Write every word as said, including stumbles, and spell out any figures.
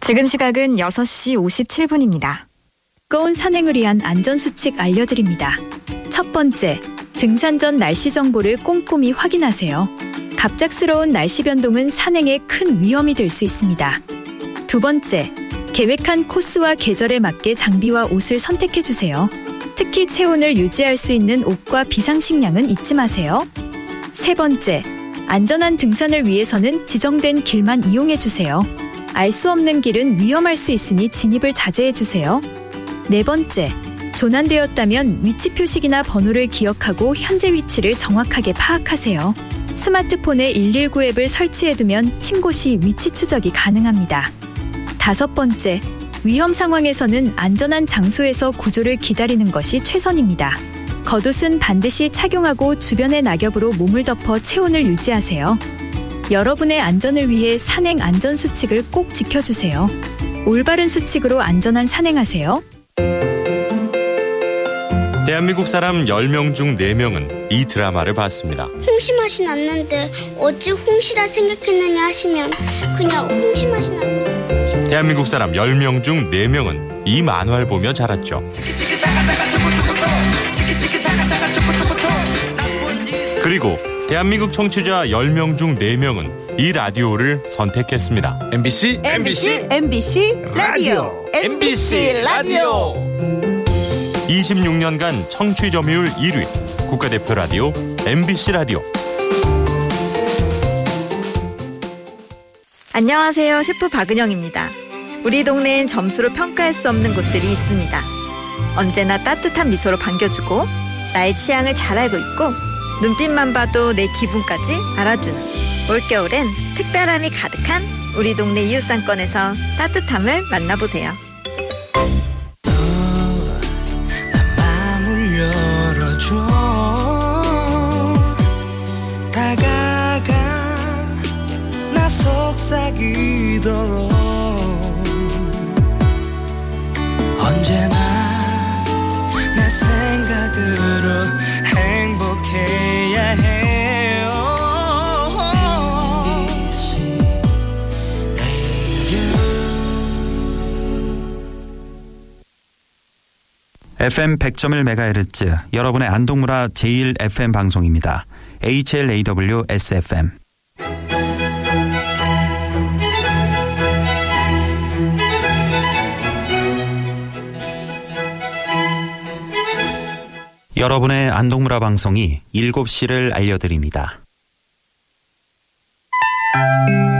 지금 시각은 여섯 시 오십칠 분입니다. 즐거운 산행을 위한 안전수칙 알려드립니다. 첫 번째, 등산 전 날씨 정보를 꼼꼼히 확인하세요. 갑작스러운 날씨 변동은 산행에 큰 위험이 될 수 있습니다. 두 번째, 계획한 코스와 계절에 맞게 장비와 옷을 선택해주세요. 특히 체온을 유지할 수 있는 옷과 비상식량은 잊지 마세요. 세 번째, 안전한 등산을 위해서는 지정된 길만 이용해주세요. 알 수 없는 길은 위험할 수 있으니 진입을 자제해주세요. 네 번째, 조난되었다면 위치 표식이나 번호를 기억하고 현재 위치를 정확하게 파악하세요. 스마트폰에 일일구 앱을 설치해두면 신고 시 위치 추적이 가능합니다. 다섯 번째, 위험 상황에서는 안전한 장소에서 구조를 기다리는 것이 최선입니다. 겉옷은 반드시 착용하고 주변의 낙엽으로 몸을 덮어 체온을 유지하세요. 여러분의 안전을 위해 산행 안전 수칙을 꼭 지켜주세요. 올바른 수칙으로 안전한 산행하세요. 대한민국 사람 열 명 중 네 명은 이 드라마를 봤습니다. 홍시 맛이 났는데 어찌 홍시라 생각했느냐 하시면 그냥 홍시 맛이 나서. 대한민국 사람 열 명 중 네 명은 이 만화를 보며 자랐죠. 그리고 대한민국 청취자 열 명 중 네 명은 이 라디오를 선택했습니다. 엠비씨 엠비씨 엠비씨 라디오 엠비씨 라디오 이십육 년간 청취 점유율 일 위 국가대표 라디오 엠비씨 라디오. 안녕하세요. 셰프 박은영입니다. 우리 동네엔 점수로 평가할 수 없는 곳들이 있습니다. 언제나 따뜻한 미소로 반겨주고 나의 취향을 잘 알고 있고 눈빛만 봐도 내 기분까지 알아주는 올겨울엔 특별함이 가득한 우리 동네 이웃상권에서 따뜻함을 만나보세요. 다가가 나 속삭이도록 언제나 내 생각으로 행복해야 해요. 에프엠 백 점 일 메가헤르츠 여러분의 안동문화 제일 에프엠 방송입니다. 에이치엘에이더블유 에스에프엠. 여러분의 안동문화 방송이 일곱 시를 알려드립니다.